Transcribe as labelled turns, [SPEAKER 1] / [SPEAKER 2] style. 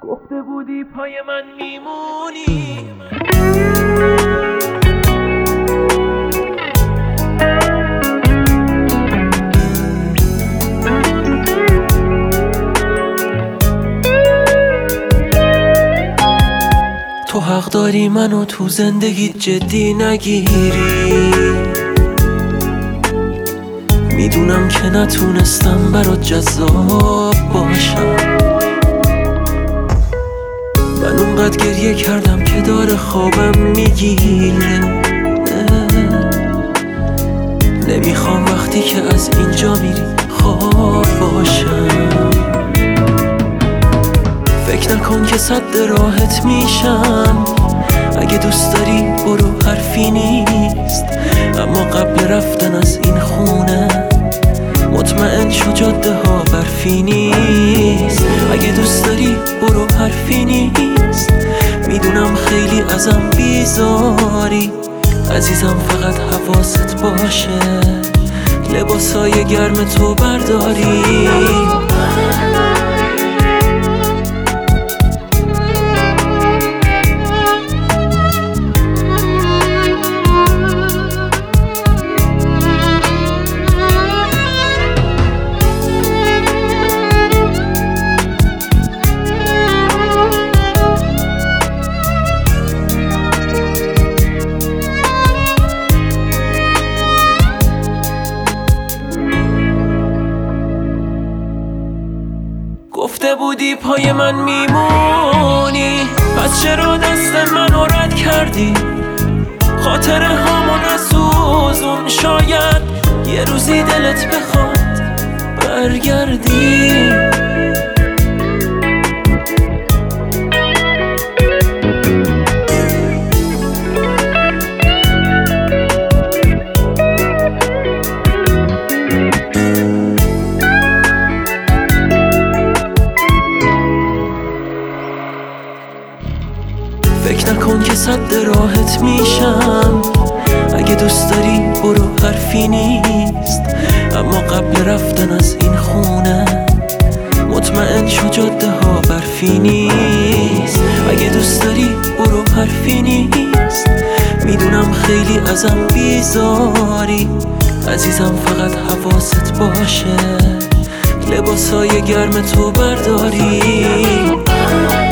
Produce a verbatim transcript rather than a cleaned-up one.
[SPEAKER 1] گفته بودی پای من میمونی. تو حق داری منو تو زندگیت جدی نگیری. میدونم که نتونستم برات جذاب باشم. من اونقدر گریه کردم که داره خوابم میگیره. نمیخوام وقتی که از اینجا میری خواب باشم. فکر نکن که صد راحت میشم. اگه دوست داری برو، حرفی نیست. اما قبل رفتن از این خونه مطمئن شو جاده ها برفی نیست. اگه دوست داری برو، حرفی نیست. میدونم خیلی ازم بیزاری عزیزم، فقط حواست باشه لباسای گرم تو برداری. گفته بودی پای من میمونی، پس چرا دست منو رد کردی؟ خاطره هامو نسوزون، شاید یه روزی دلت بخواد برگردی. فکر نکن که صد راحت میشم. اگه دوست داری برو، حرفی نیست. اما قبل رفتن از این خونه مطمئن شو جاده ها برفی نیست. اگه دوست داری برو، حرفی نیست. میدونم خیلی ازم بیزاری عزیزم، فقط حواست باشه لباسای گرم تو برداری.